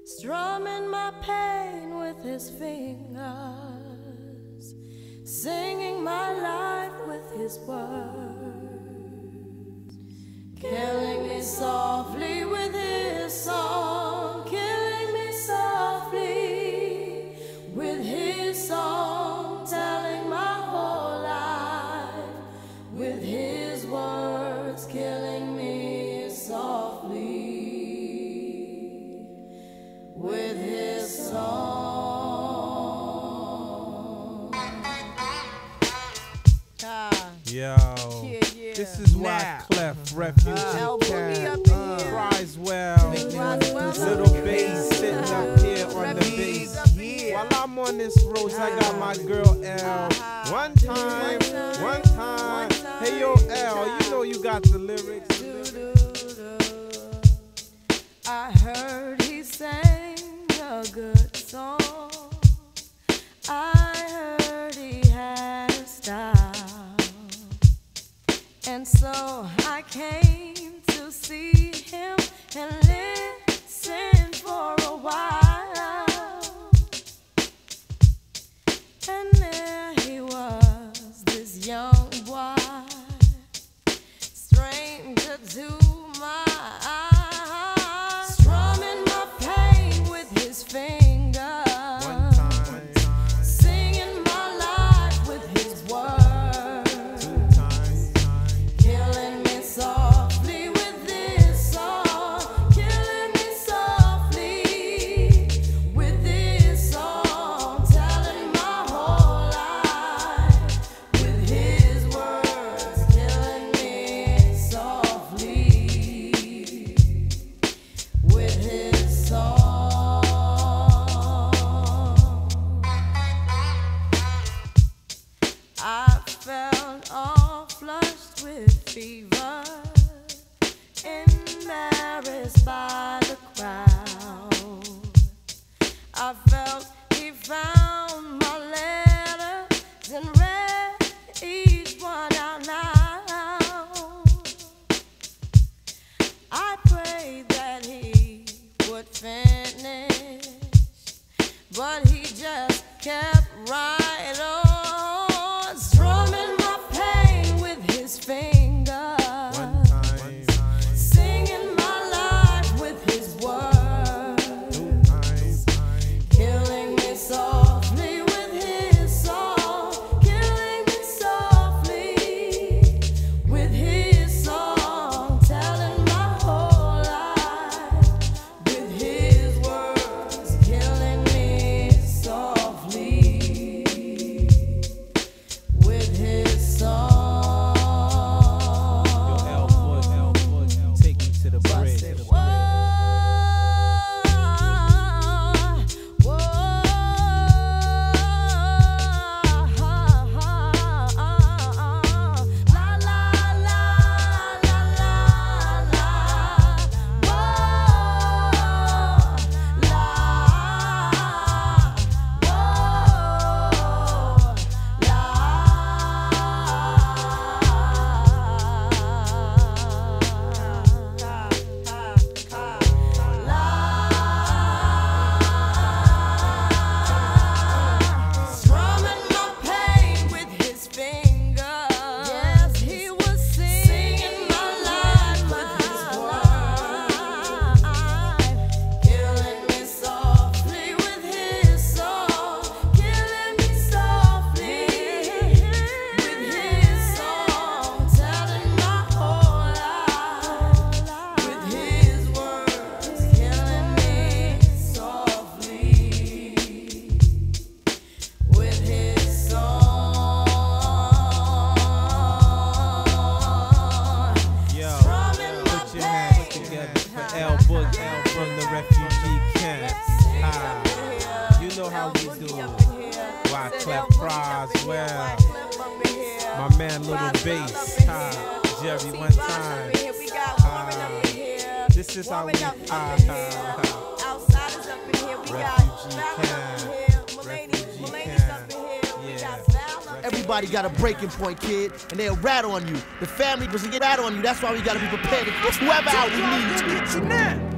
strumming my pain with his fingers, singing my life with his words, killing me softly with his song, killing me softly with his song, telling my whole life with his words, killing me softly with his song. Yo, this is why Clef Refugee cries well. Little bass sitting up here on the bass. While I'm on this road, I got my girl L. One time. Hey yo L, you know you got the lyrics. I heard he sang a good song. I heard he had a style, and so I came to see him and listen for a while. And there he was, this young boy, stranger to my eyes, strumming my pain with his fingers, singing my life with his words, killing me softly with this song, killing me softly with this song, telling my whole life with his words, killing me softly with his song. I felt all flushed with fever, embarrassed by the crowd. I felt he found my letters and read each one out loud. I prayed that he would finish, but he just kept right on, strumming my pain with his fingers, singing my life with his words, killing me softly with his song, killing me softly with his song, telling my whole life with his words, killing me softly with his song. Take me to the bridge. Strumming my pain with his fingers. Yes, he was singing my life with his words, killing me softly with his song, killing me softly with his song, telling my whole life with his words, killing me softly with his song. Yo, Strumming my put your hands pain. together for L Boogie from the refugee camp. You know how we do. Why Clef cries well. My man Little Bass. Jerry one time. This is how we Outsiders up in here, we got Refugee Val camp. up in here, Refugee Mulaney's camp. up in here, we Yeah. got Val up in here. Everybody got a breaking point, kid, and they'll rat on you. The family doesn't get rat on you. That's why we gotta be prepared to get whoever out we need to.